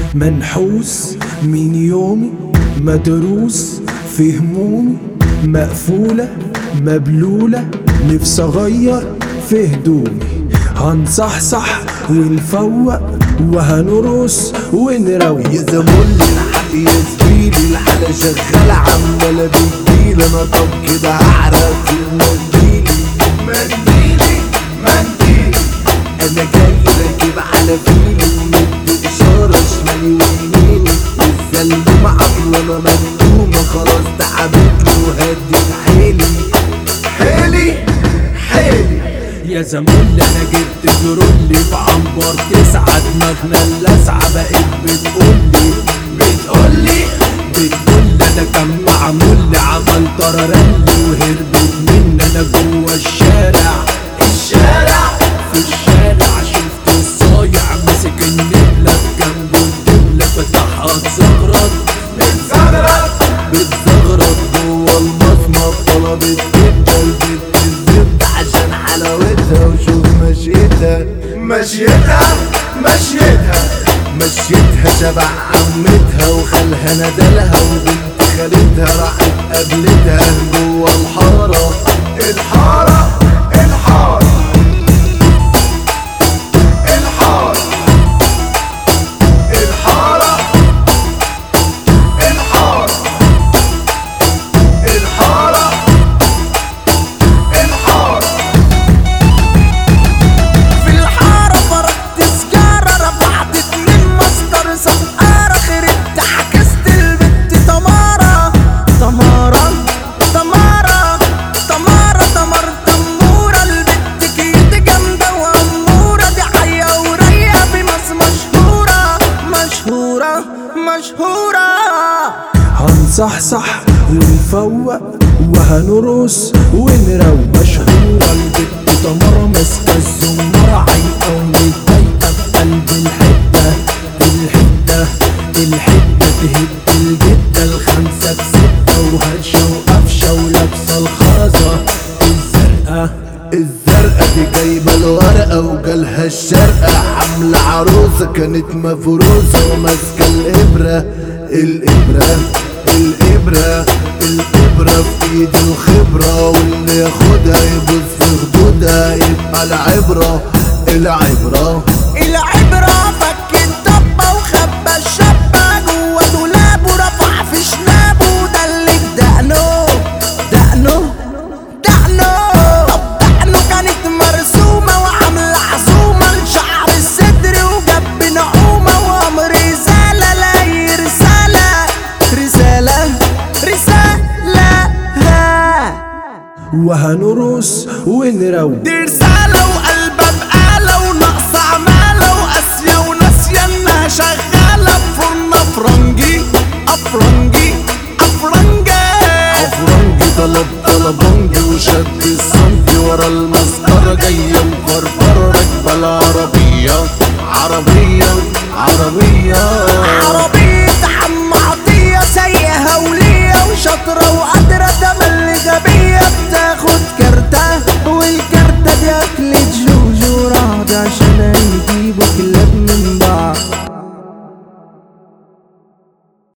منحوس من يومي مدروس في همومي مقفولة مبلولة نفسي اغير في هدومي. هنصحصح ونفوق وهنرقص ونروق. يا زميلي الحق يا زميلي الحالة شغالة عمالة بتجيلي انا طب كده هعرف المنديلي منديلي منديلي. انا جاي راكب على فيلي ومدي اشارة شمالي ويميني والزلمة عاملة انا مندومة خلاص تعبتني وهدت حيلي حيلي حيلي. يا زميلي انا جبت جرولي في عنبر 9 دماغنا اللسعة بقت بتقولي انا كان معمولي عمل طررلي وهربت مني انا جوا الشارع في الشارع شفت الصايع ماسك النبلة في جنبه الدبلة فتحها بتزغرط جوا المصمت طلبت جدا البت الزبدة عشان حلاوتها وشوف مشيتها شبع عمتها وخالها ندلها وبنت خالتها راحت قابلتها جوا الحارة هنصحصح ونفوق وهنرقص ونروق. مشهورة البت تمارة ماسكة الزمارة عايقة ومتضايقة في قلب الحتة تهد الجدة الخمسة بستة وهرشة وقفشة ولابسة الخرزة الزرقاء دي جايبة الورقة وجالها الشرقة عاملة عروسة كانت مفروسة وماسكة الإبرة في ايد الخبرة واللي ياخدها يبص في خدودها يبقى العبرة فك الطبة وخبى الشابة جوا دولاب ورفع في شنابه ودلك دقنه كانت مرسومة وعاملة عزومة لشعر الصدر وجنب نعومة وامر رسالة لا رسالة وهنرقص ونروق. دي رسالة وقلبها بقالة وناقصة عمالة وقاسية وناسية انها شغالة بفرن افرنجي طلبنجي وشد الصنفي ورا المسطرة جاية مفرفرة راكبة العربية عربية